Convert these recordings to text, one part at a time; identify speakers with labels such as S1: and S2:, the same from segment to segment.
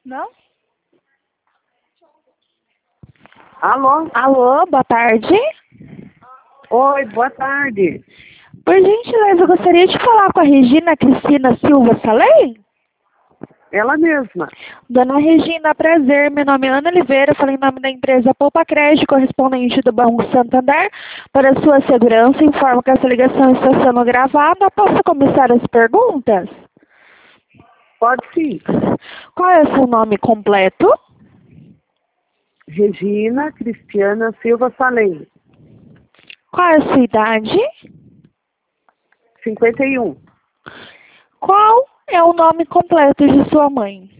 S1: Não?
S2: Alô?
S1: Alô, boa tarde.
S2: Oi, boa tarde.
S1: Por gentileza, eu gostaria de falar com a Regina Cristina Silva Salem.
S2: Ela mesma.
S1: Dona Regina, prazer. Meu nome é Ana Oliveira. Falei em nome da empresa Poupa Crédito, correspondente do Banco Santander. Para sua segurança, informo que essa ligação está sendo gravada. Posso começar as perguntas?
S2: Pode sim.
S1: Qual é o seu nome completo?
S2: Regina Cristiana Silva Salem.
S1: Qual é a sua idade?
S2: 51.
S1: Qual é o nome completo de sua mãe?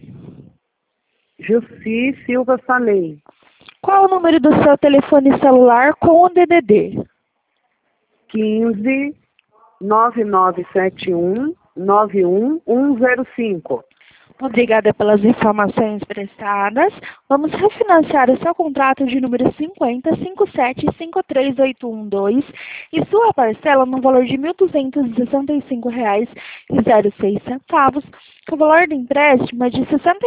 S2: Jussi Silva Salem.
S1: Qual é o número do seu telefone celular com o DDD?
S2: 15 9971 91105.
S1: Obrigada pelas informações prestadas. Vamos refinanciar o seu contrato de número 5057538112 e sua parcela no valor de R$ 1.265,06. O valor do empréstimo é de R$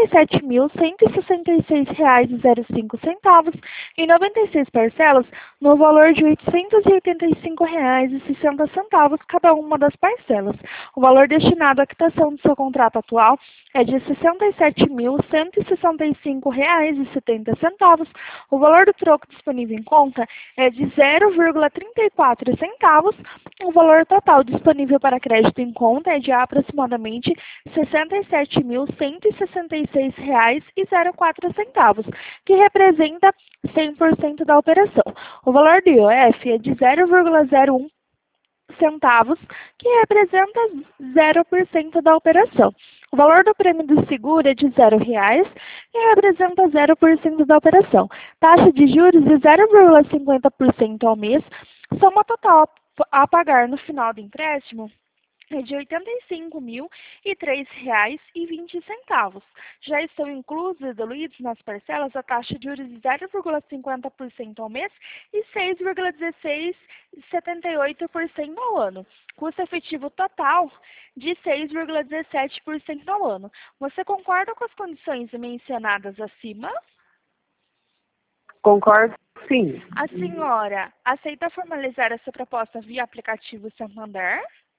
S1: 67.166,05 e 96 parcelas no valor de R$ 885,60 cada uma das parcelas. O valor destinado à quitação do seu contrato atual é de R$ 67.165,70. O valor do troco disponível em conta é de 0,34 centavos. O valor total disponível para crédito em conta é de aproximadamente R$ 67.166,04, que representa 100% da operação. O valor do IOF é de 0,01 centavos, que representa 0% da operação. O valor do prêmio do seguro é de R$ 0,00, que representa 0% da operação. Taxa de juros de 0,50% ao mês. Soma total a pagar no final do empréstimo é de R$ 85.003,20. Já estão inclusos e diluídos nas parcelas a taxa de juros de 0,50% ao mês e 6,1678% ao ano. Custo efetivo total de 6,17% ao ano. Você concorda com as condições mencionadas acima?
S2: Concordo sim.
S1: A senhora aceita formalizar essa proposta via aplicativo Santander?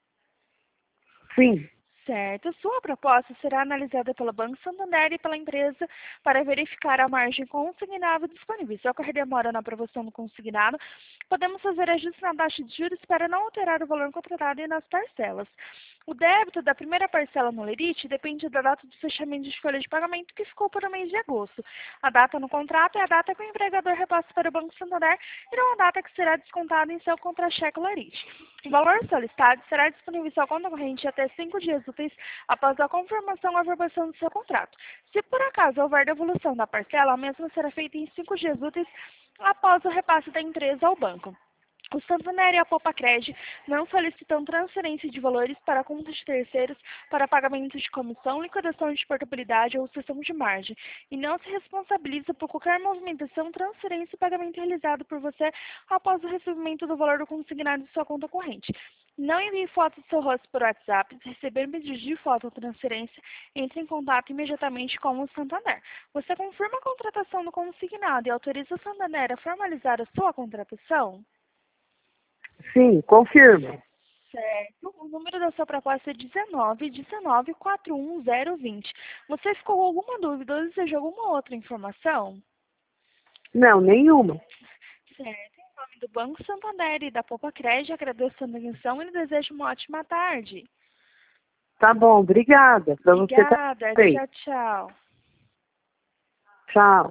S2: Sim.
S1: Certo. Sua proposta será analisada pelo Banco Santander e pela empresa para verificar a margem consignável disponível. Se ocorrer demora na aprovação do consignado, podemos fazer ajustes na taxa de juros para não alterar o valor contratado e nas parcelas. O débito da primeira parcela no Lerite depende da data do fechamento de folha de pagamento, que ficou para o mês de agosto. A data no contrato é a data que o empregador repassa para o Banco Santander e não a data que será descontada em seu contra-cheque Lerite. O valor solicitado será disponível em sua conta corrente até 5 dias úteis após a confirmação ou aprovação do seu contrato. Se por acaso houver devolução da parcela, a mesma será feita em 5 dias úteis após o repasse da empresa ao banco. O Santander e a Poupa Crédito não solicitam transferência de valores para contas de terceiros para pagamento de comissão, liquidação de portabilidade ou cessão de margem, e não se responsabiliza por qualquer movimentação, transferência e pagamento realizado por você após o recebimento do valor do consignado de sua conta corrente. Não envie foto do seu rosto por WhatsApp. Se receber pedido de foto ou transferência, entre em contato imediatamente com o Santander. Você confirma a contratação do consignado e autoriza o Santander a formalizar a sua contratação?
S2: Sim, confirmo.
S1: Certo. O número da sua proposta é 19 41020. Você ficou com alguma dúvida ou deseja alguma outra informação?
S2: Não, nenhuma.
S1: Certo. Em nome do Banco Santander e da Poupa Crédito, agradeço a atenção e lhe desejo uma ótima tarde.
S2: Tá bom, obrigada. Para você
S1: Obrigada.
S2: também.
S1: Tchau, tchau.
S2: Tchau.